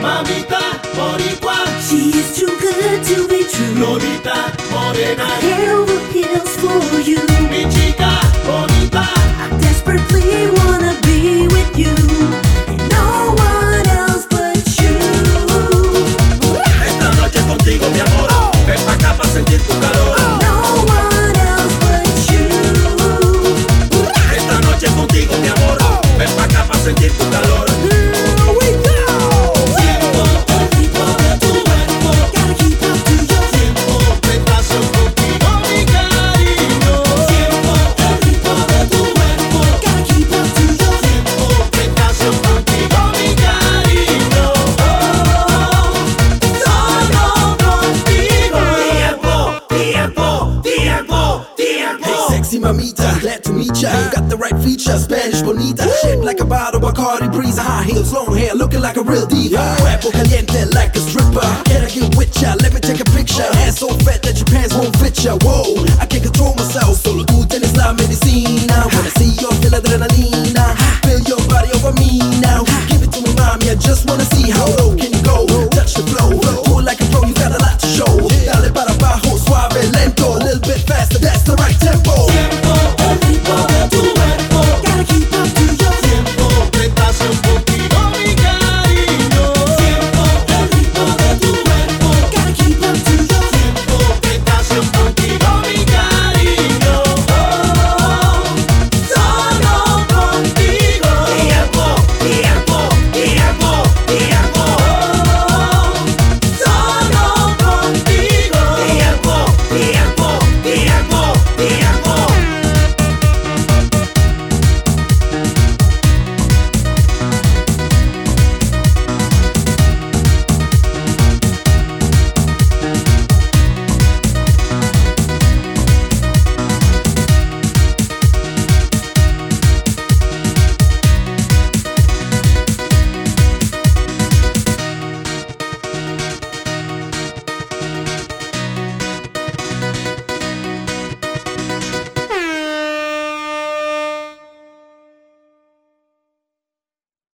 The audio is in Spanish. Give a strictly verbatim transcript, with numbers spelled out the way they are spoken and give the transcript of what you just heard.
mamita boricua. She is too good to be true. Lolita morena, Head over heels for you. mi chica bonita. I desperately wanna be with you, and no one else but you. Esta noche contigo, mi amor. Ven pa' acá pa' sentir tu calor. No one else but you. Esta noche contigo, mi amor. Ven pa' acá pa' sentir tu calor. Siento el ritmo de tu cuerpo. Gotta keep up to your Siento tentación contigo, mi cariño. Siento el ritmo de tu cuerpo. Gotta keep up to your Siento tentación contigo, mi cariño. Solo contigo. Tiempo, tiempo, tiempo, tiempo. Hey, sexy mamita, glad to meet ya. You got the right features, Spanish bonita. Shaped like a bottle, Bacardi breeze. High heels, long hair, looking like a real diva. Cuerpo caliente like a stripper. Can I get with ya? Let me take a picture. Hands so fat that your pants won't fit ya. Whoa, I can't control myself. Solo tú tienes la medicina. Wanna see you feel adrenalina. Feel your body over me now. Give it to me, mommy. I just wanna see how low